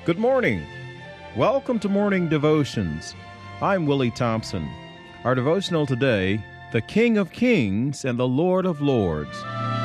Good morning. Welcome to Morning Devotions. I'm Willie Thompson. Our devotional today, the King of Kings and the Lord of Lords.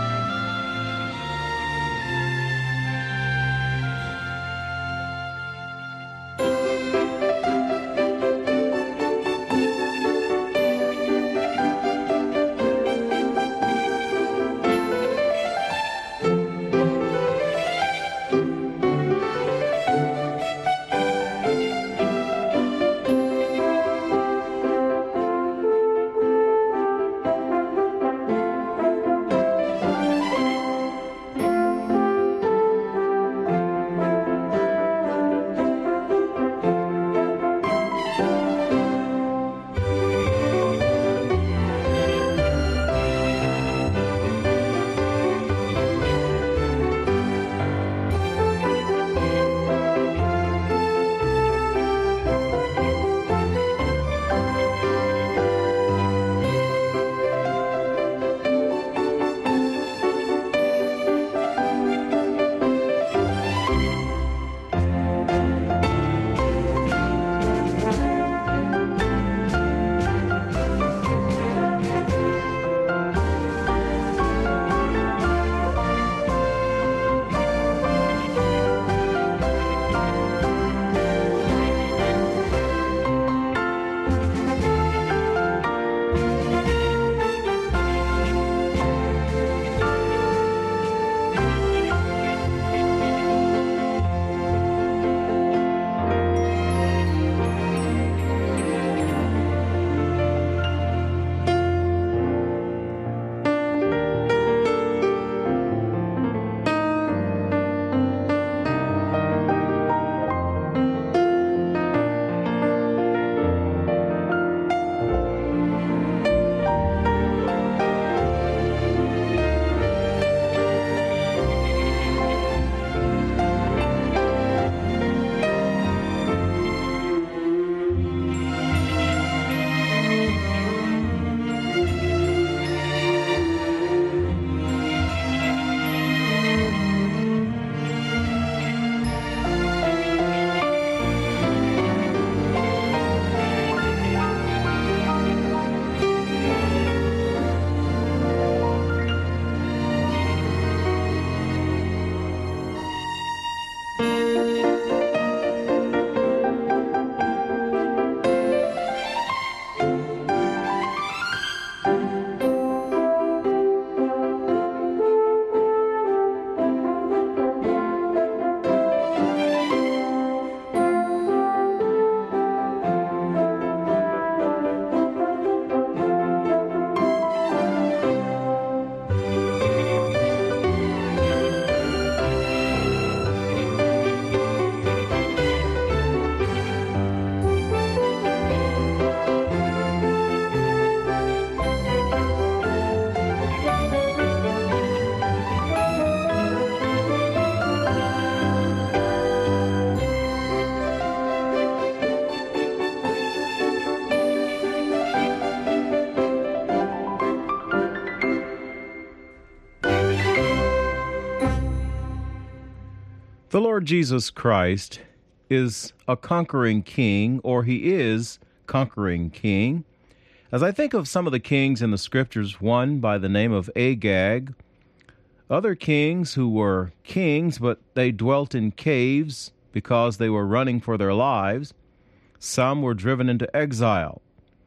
The Lord Jesus Christ is a conquering king, or he is conquering king. As I think of some of the kings in the scriptures, one by the name of Agag, other kings who were kings, but they dwelt in caves because they were running for their lives. Some were driven into exile.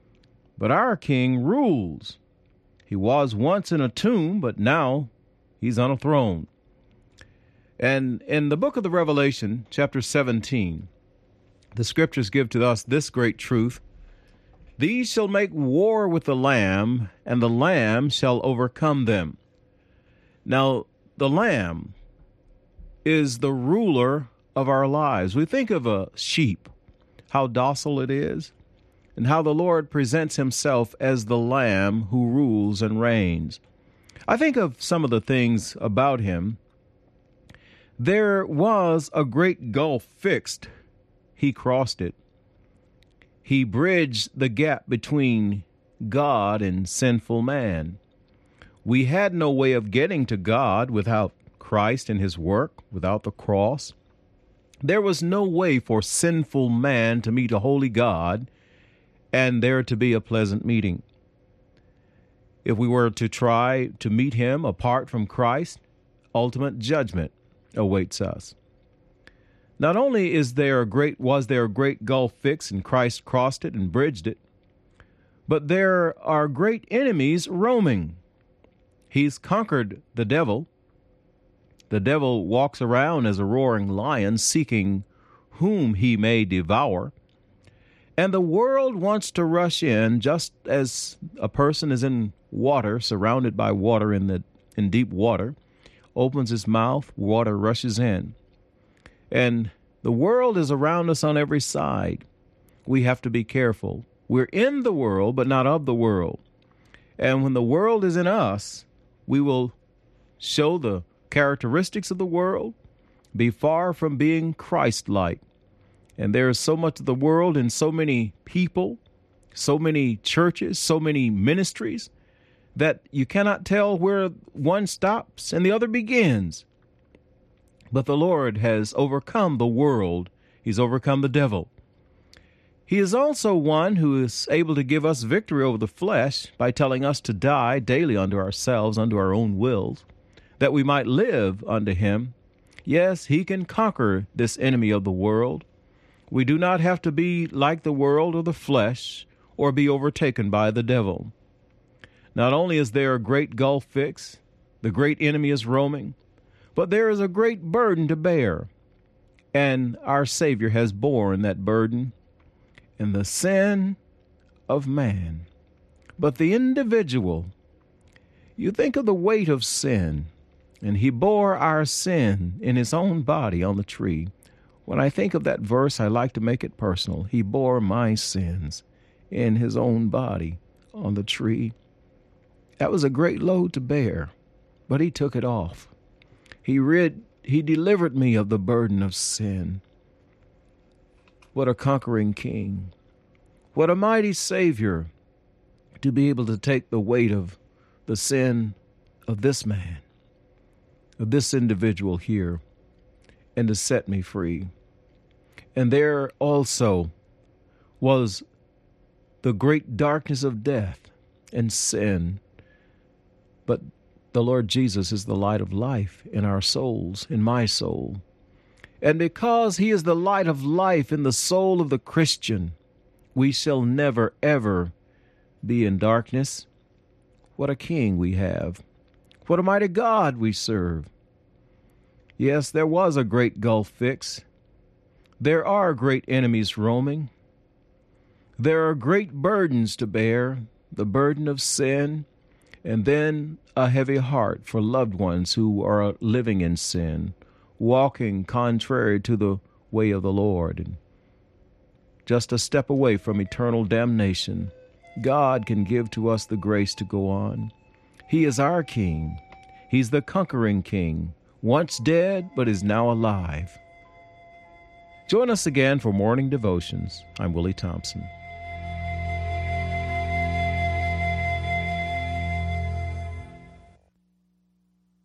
But our king rules. He was once in a tomb, but now he's on a throne. And in the book of the Revelation, chapter 17, the scriptures give to us this great truth. These shall make war with the Lamb, and the Lamb shall overcome them. Now, the Lamb is the ruler of our lives. We think of a sheep, how docile it is, and how the Lord presents himself as the Lamb who rules and reigns. I think of some of the things about him. There was a great gulf fixed. He crossed it. He bridged the gap between God and sinful man. We had no way of getting to God without Christ and his work, without the cross. There was no way for sinful man to meet a holy God and there to be a pleasant meeting. If we were to try to meet him apart from Christ, ultimate judgment awaits us. Not only was there a great gulf fixed and Christ crossed it and bridged it, but there are great enemies roaming. He's conquered the devil. The devil walks around as a roaring lion seeking whom he may devour. And the world wants to rush in just as a person is in water, surrounded by water in deep water, opens his mouth, water rushes in. And the world is around us on every side. We have to be careful. We're in the world, but not of the world. And when the world is in us, we will show the characteristics of the world, be far from being Christ-like. And there is so much of the world and so many people, so many churches, so many ministries, that you cannot tell where one stops and the other begins. But the Lord has overcome the world. He's overcome the devil. He is also one who is able to give us victory over the flesh by telling us to die daily unto ourselves, unto our own wills, that we might live unto him. Yes, he can conquer this enemy of the world. We do not have to be like the world or the flesh or be overtaken by the devil. Not only is there a great gulf fixed, the great enemy is roaming, but there is a great burden to bear. And our Savior has borne that burden in the sin of man. But the individual, you think of the weight of sin, and he bore our sin in his own body on the tree. When I think of that verse, I like to make it personal. He bore my sins in his own body on the tree. That was a great load to bear, but he took it off. He delivered me of the burden of sin. What a conquering king. What a mighty Savior to be able to take the weight of the sin of this man, of this individual here, and to set me free. And there also was the great darkness of death and sin. But the Lord Jesus is the light of life in our souls, in my soul. And because he is the light of life in the soul of the Christian, we shall never, ever be in darkness. What a king we have. What a mighty God we serve. Yes, there was a great gulf fixed. There are great enemies roaming. There are great burdens to bear, the burden of sin, and then a heavy heart for loved ones who are living in sin, walking contrary to the way of the Lord, and just a step away from eternal damnation. God can give to us the grace to go on. He is our King. He's the conquering King, once dead but is now alive. Join us again for Morning Devotions. I'm Willie Thompson.